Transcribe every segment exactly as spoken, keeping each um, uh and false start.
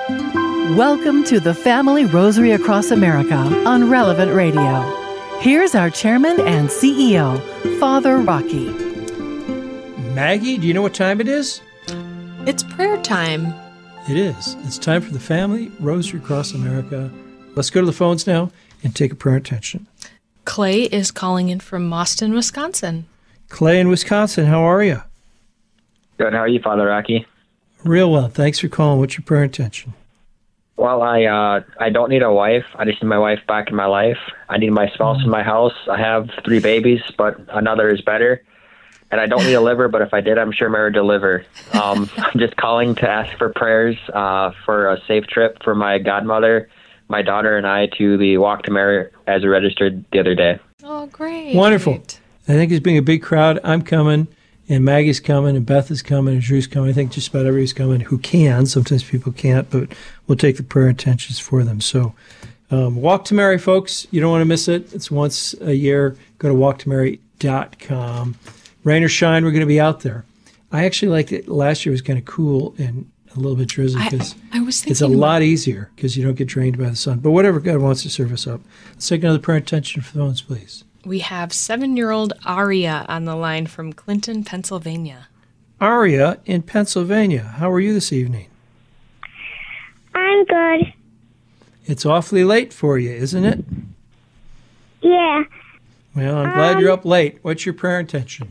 Welcome to the Family Rosary Across America on Relevant Radio. Here's our chairman and C E O, Father Rocky. Maggie, do you know what time it is? It's prayer time. It is. It's time for the Family Rosary Across America. Let's go to the phones now and take a prayer attention. Clay is calling in from Boston, Wisconsin. Clay in Wisconsin, how are you? Good. How are you, Father Rocky? Real well. Thanks for calling. What's your prayer intention? Well, I uh, I don't need a wife. I just need my wife back in my life. I need my spouse in my house. I have three babies, but another is better. And I don't need a liver, but if I did, I'm sure Mary would deliver. Um, I'm just calling to ask for prayers uh, for a safe trip for my godmother, my daughter, and I to the Walk to Mary as we registered the other day. Oh, great. Wonderful. I think there's being a big crowd. I'm coming, and Maggie's coming, and Beth is coming, and Drew's coming. I think just about everybody's coming who can. Sometimes people can't, but we'll take the prayer intentions for them. So um, Walk to Mary, folks. You don't want to miss it. It's once a year. Go to walk to mary dot com. Rain or shine, we're going to be out there. I actually liked it. Last year was kind of cool and a little bit drizzly because it's a lot easier because you don't get drained by the sun. But whatever God wants to serve us up. Let's take another prayer intention for the phones, please. We have seven-year-old Aria on the line from Clinton, Pennsylvania. Aria in Pennsylvania. How are you this evening? I'm good. It's awfully late for you, isn't it? Yeah. Well, I'm glad um, you're up late. What's your prayer intention?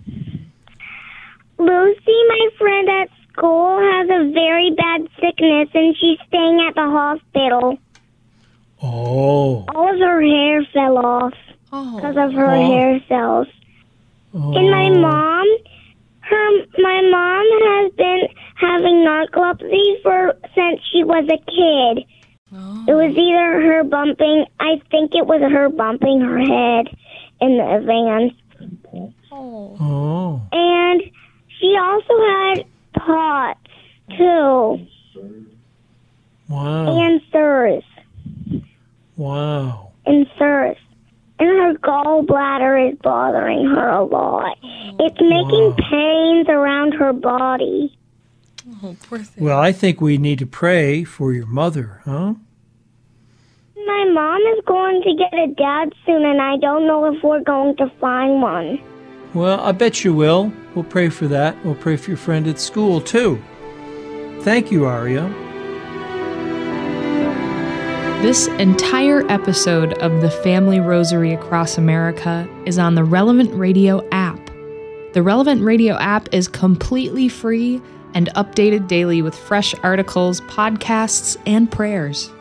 Lucy, my friend at school, has a very bad sickness, and she's staying at the hospital. Oh. All of her hair fell off because of her Oh. hair cells. Oh. And my mom, her, my mom has been having narcolepsy for since she was a kid. Oh. It was either her bumping, I think it was her bumping her head in the van. Oh. Oh. And she also had POTS, too. Wow. And S I R S. Wow. And S I R S. And her gallbladder is bothering her a lot. It's making Wow. pains around her body. Oh, poor thing. Well, I think we need to pray for your mother, huh? My mom is going to get a dad soon, and I don't know if we're going to find one. Well, I bet you will. We'll pray for that. We'll pray for your friend at school, too. Thank you, Aria. This entire episode of the Family Rosary Across America is on the Relevant Radio app. The Relevant Radio app is completely free and updated daily with fresh articles, podcasts, and prayers.